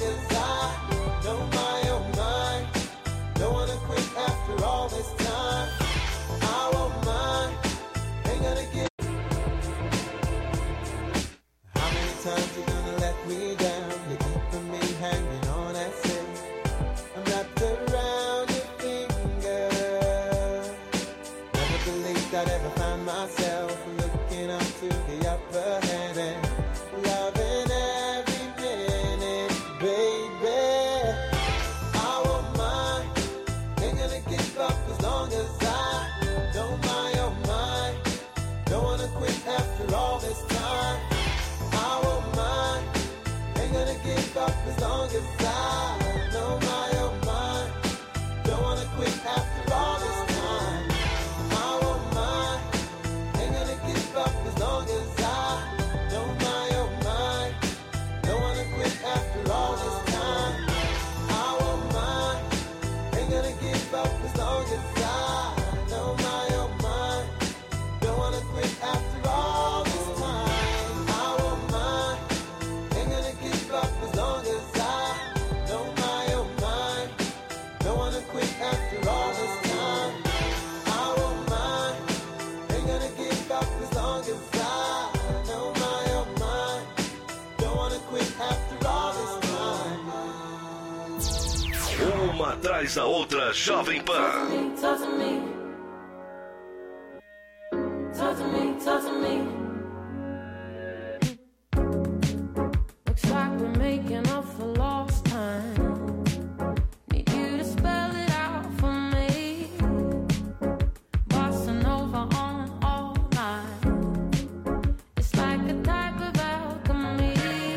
as I know my own mind. Don't wanna quit after all this time. I won't mind, ain't gonna give. How many times you gonna let me down? You're keeping me hanging on that silk. I'm wrapped around your finger. Never believed I'd ever find myself looking up to the upper hand and loving every minute, baby. I won't mind, ain't gonna give up as long as I know my own mind. Don't wanna quit after all this time. I won't mind, ain't gonna give up as long as I know my own mind. Don't wanna quit after all this time. I won't mind, ain't gonna give up as long as I know my own mind. Don't wanna quit after all this time. I won't mind, ain't gonna give up as long as I know my own mind. Don't wanna quit after all this time. I won't mind, ain't gonna give up as long as I know my own mind. Don't wanna quit after all this time. I won't mind, ain't gonna give up as long as I know my own mind. Don't wanna quit after all this time. Uma atrás da outra, Jovem Pan. Talk to me, talk to me, talk to me. Looks like we're making up for lost time. Need you to spell it out for me. Bossa Nova on all night. It's like a type of alchemy.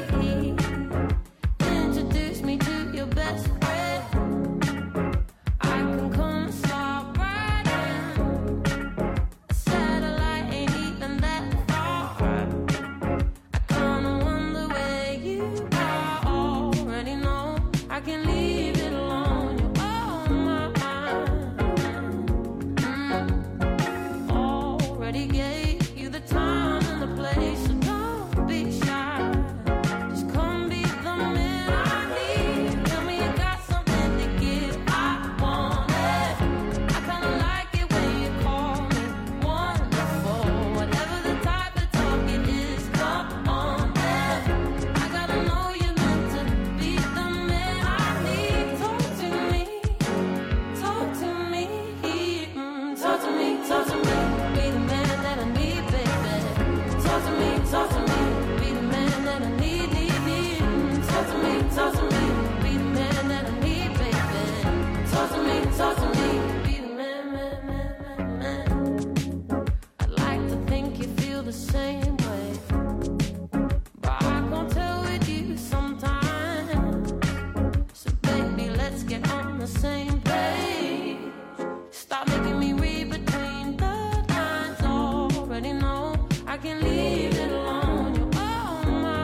Introduce me to your best friend. I can come and stop right in. A satellite ain't even that far. I kinda wonder where you are. Already know I can leave it alone. You're on my mind. Already gave you the time and the place, so don't be shy. Just come be the man I need. Tell me you got something to give. I want it. I kinda like it when you call me wonderful. Whatever the type of talk it is, come on then. I gotta know you're meant to be the man I need. Talk to me, talk to me, talk to me, talk to me. Be the man that I need, baby. Talk to me, talk to me. Be the man that I need, need. Talk to me, talk to me. Be the man that I need, baby. Talk to me, talk to me. Be the man, man, man, man, man. I'd like to think you feel the same way, but I can't tell with you sometimes. So baby, let's get on the same page. Stop making me read between the lines. Already know I can leave it alone. You're on my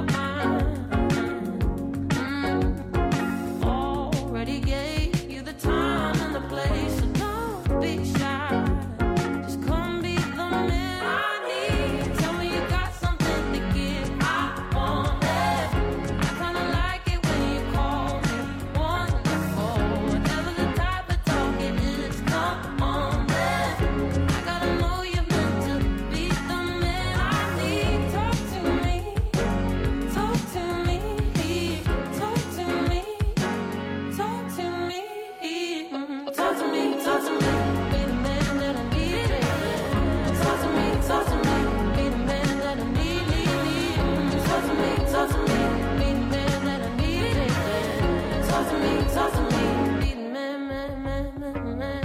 mind. Already gave you the time and the place, so don't be shy. Just come be the man I need. Tell me you got something to give. I want it. I kinda like it when you call me wonderful. Whatever the type of talk it is, come on then. I gotta know you're meant to be the man I need. Talk to me, talk to me, talk to me, talk to me, talk to me, talk to me. Be the man that I need. Talk to me, talk to me. Be the man that I need. Talk to me, talk to me. Be the man that I need. Talk to me, talk to me. Be the man, man, man, man, man.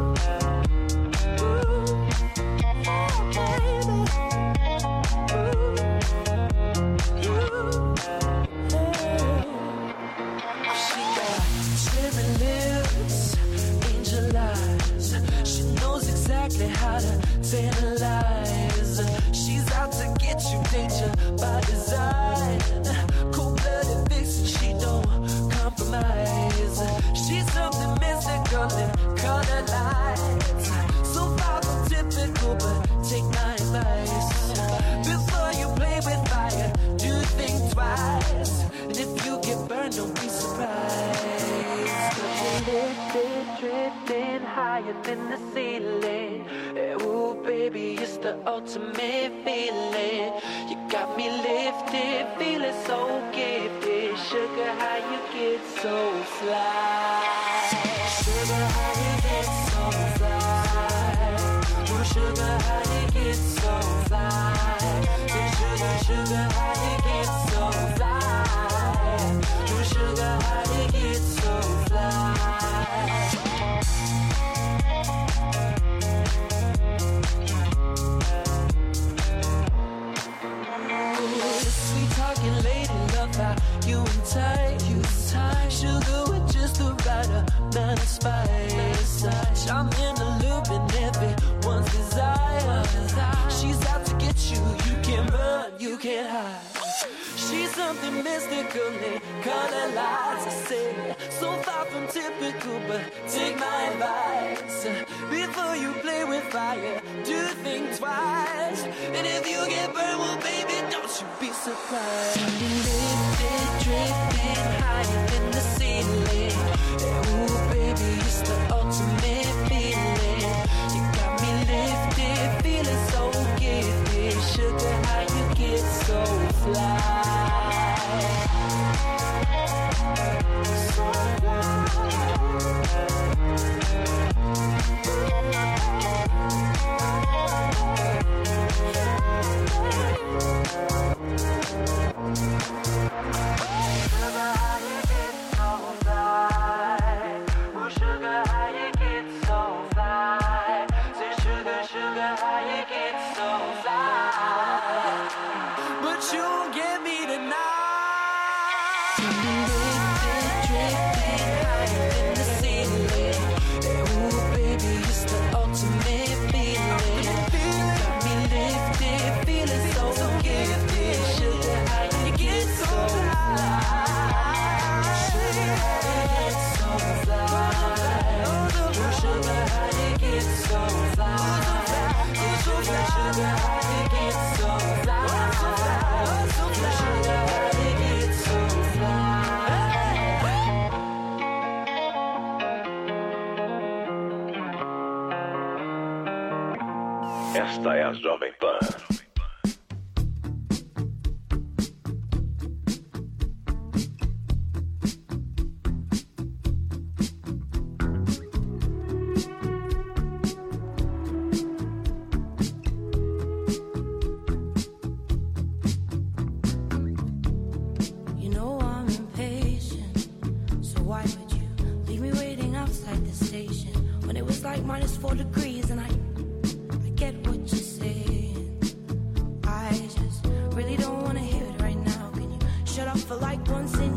Ooh. compromise. She's out to get you, danger by design. Cold-blooded vixen, she don't compromise. She's something mystical and color lights. So far from typical, but take my advice. Before you play with fire, do think twice. And if you get burned, don't be surprised. Lifted, drifting higher than the ceiling. Ooh, baby, it's the ultimate feeling. You got me lifted, feeling so gifted. Sugar, how you get so fly? Sugar, how you get so fly? Ooh, sugar, how you get so fly? Sugar, sugar, how you get so fly? Ooh, sugar, how you get so fly? Sweet talking lady, love how you and tight. Sugar with just the right amount of spice. I'm in the loop and everyone's desire. She's out to get you, you can't run, you can't hide. She's something mystical and color lights. I say, so far from typical, but take my advice. Before you play with fire, do think twice. And if you get burned, well, baby, don't you be surprised. Lifted, drifting higher than the ceiling. Ooh, baby, it's the ultimate feeling. You got me lifted, feeling so gifted. Sugar, how you get so fly? Esta é a Jovem Pan. You know I'm impatient, so why would you leave me waiting outside the station when it was like -4 degrees and I get what you're saying. I just really don't want to hear it right now. Can you shut up for like once in